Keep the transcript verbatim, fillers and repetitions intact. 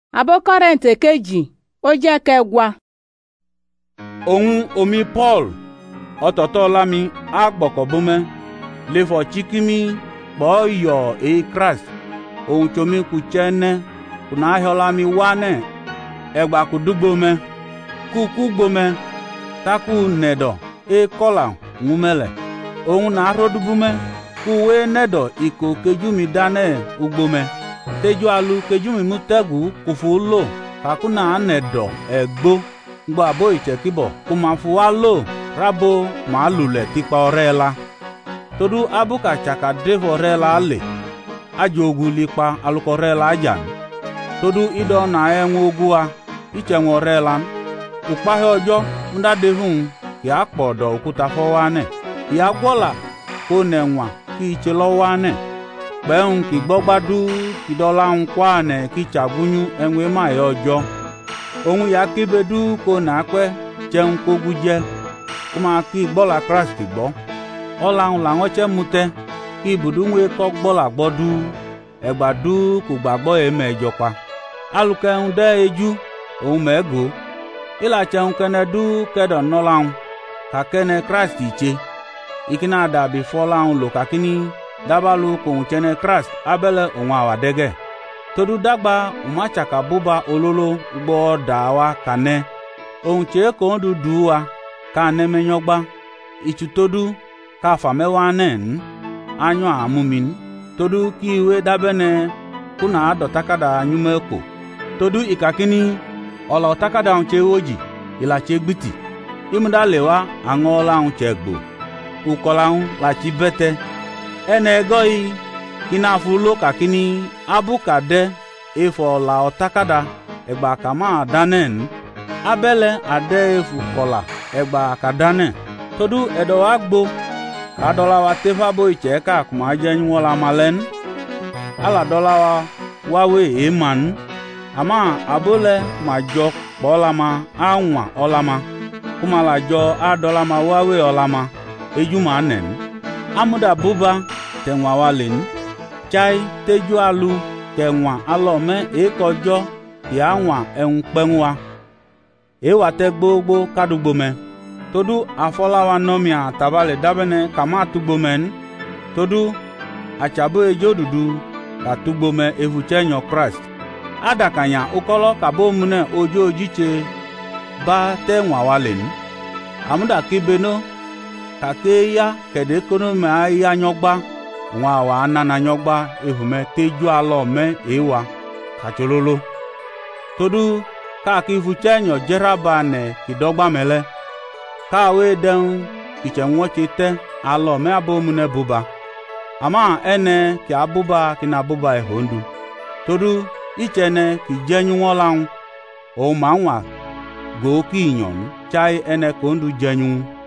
Abo Kọ́ríńtì kejì ó jẹ́ kẹwàá. Òun omi Paul ọ̀tọ̀tọ̀ lami agbọ̀kọ̀bọ́mẹ́ lefọ̀ chikimi kpọ̀ yọ̀ e Christ òun tsomi kutsẹ́nẹ́ kuna ahọ́lami wane ẹgbà kudugbome kukugbome taku nẹ̀dọ̀ e kọ́la ŋumẹ́lẹ̀ òun na arọ́dubumẹ́ kuwe nẹ̀dọ̀ iko kejumi danẹ́ ugbome teju alu kejumi mutẹ́gu kufu lo kakuna nẹ̀dọ̀ ẹ̀gbó gbọ́ abo ìtsẹ̀kíbọ̀ kumafuwa lo rabo màálùlẹ̀ tikpa ọ̀rẹ́ la todu abuka tsaka devo ọ̀rẹ́ la le adzogu likpa alukɔ ọ̀rẹ́ la adzan todu idɔ na ɛŋu ogua itsɛŋu ọ̀rẹ́ la ukpahe ọjọ́ nda devun kì á kpọ̀ dọ̀ òkúta fọ́wánẹ̀ kì á gbọ́la kó nẹ̀wà kì í tse lọ́wánẹ̀ kpẹ́hùn kì gbọ́gbádú kì dọ́la ń kwánẹ̀ kì tsagúnyú ɛŋu ema yẹ ọjọ́ òun yà kíbedu kó nàápẹ́ tsẹ̀ŋ kógu jẹ́ kó máa kí gbọ́la Christ gbọ́ ọ̀làhùn làwọn tsẹ́ mutẹ́ kí ibùdóńwé kọ́ gbọ́la gbọ́ dú ẹ̀gbà dú kò gbàgbọ́ yẹ mẹ́jọ pa alùkẹ́hùn dẹ́ ejú òun mẹ́gò ìlàtsẹ̀hùn kẹ́nẹ́ dú kẹ́dọ̀ nọ́làhùn kàkẹ́nẹ́ Christ tse ìkíná dàbí fọ́làhùn lò kàkíní dábàlù kòhùn tsẹ́nẹ́ Christ abẹ́lẹ̀ òun àwàdẹ́gẹ́ todu dagba umatsaka buba ololo gbọ́ dàwa kanẹ́ òun tse kòhùn dudu wa kanẹ́ mẹ́nyọ́gba ìtsu todu kafamẹ́wánẹ́n anyọ́ àmúmin todu kí ìwé dábẹ́nẹ́ kúnà àdọ̀takada nyúmẹ́kò todu ìkàkíní ọ̀là ọ̀takada ń tse wójì ìlàtse gbìtì ìmúdàlẹ́wà àŋọ́lá ń tse gbò ukọ́lá ń làtsi bẹ́tẹ́ ẹnẹ ẹgọ́ yìí kínáfu ló kàkíní abúkàdẹ́ efọ̀ ọ̀là ọ̀takada ẹgbà kàmá àdánẹ́n abẹ́lẹ̀ adẹ́ efu kọ̀là ẹgbà kàdánẹ́ todu ẹ̀dọ̀ wa gbó kàdọ́là wa tẹ́fà bó ìtsẹ́ ká kùmà jẹ́ nyúwọ́ la ma lẹ́nu aladọ́là wa wáwé èémàn àmà abólẹ̀ mà jọ kpọ́ la ma àwọn ọ̀la ma kùmà la jọ adọ́là ma wáwé ọ̀la ma ejúmọ̀ anẹ̀n amúdà bóba tẹ̀wọ̀n wa lẹ́nu tsai teju alu kẹwàá alọ́mẹ́ èékọjọ́ ìhàwọ̀n ẹ̀hún pẹ́ńwá èéwà tẹ́ gbogbo kádùgbò mẹ́ todu afọlawa nọmia tabalẹ̀ dábẹ́nẹ́ kàmá tugbo mẹ́n todu àtsàbó edzó dudu kàtugbo mẹ́ evutsẹ́ nyọ Christ adakanya ukọlọ kàbó múnẹ̀ ojú ojútse bá tẹ̀wọ̀n wa lẹ́nu àmúdà kíbeno kàké ya kẹ̀dẹ́ kónómẹ́ ayá nyọ́gba wọn àwà anana nyọ́gba ehùmẹ́ tejú alọ́ mẹ́ èèwà kàtsololo todu káàkiri vutsẹ́ nyọ dzẹ́raba nẹ̀ kìdọ́gba mẹ́lẹ́ káwé dẹ́hùn ìtsẹ̀wọ́ntse tẹ́ alọ́ mẹ́ abómunẹ́ buba àmà ẹnẹ́ kì abúba kìnà buba ẹ̀hóndu todu ìtsẹ̀nẹ́ kì dzẹ́nyúwọ́ làwọn òun màá wà gòókì nyọ̀nù tsáyé ẹnẹ́ kòóndu dzẹ́nyú.